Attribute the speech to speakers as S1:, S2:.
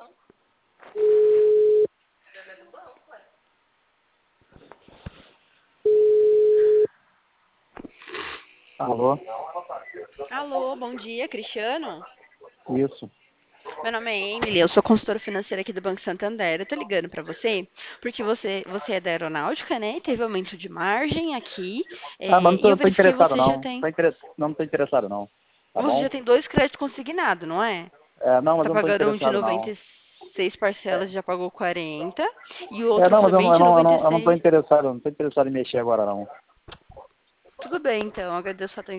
S1: Alô?
S2: Alô, bom dia, Cristiano.
S1: Isso.
S2: Meu nome é Emily, eu sou consultora financeira aqui do Banco Santander. Eu tô ligando pra você porque você é da aeronáutica, né? E teve aumento de margem aqui.
S1: Mas
S2: E eu
S1: não tô
S2: verifiquei
S1: interessado
S2: você já
S1: não.
S2: tem.
S1: Não tô interessado não. Tá
S2: Você
S1: bom?
S2: já tem 2 créditos consignados, não é?
S1: Não, mas
S2: Tá
S1: eu não tô
S2: pagando um de
S1: interessado não.
S2: 96 parcelas,
S1: É,
S2: já pagou 40. E o outro
S1: não, mas
S2: também de
S1: eu não tô
S2: 96.
S1: interessado, eu não tô interessado em mexer agora não.
S2: Tudo bem, então. Agradeço a atenção.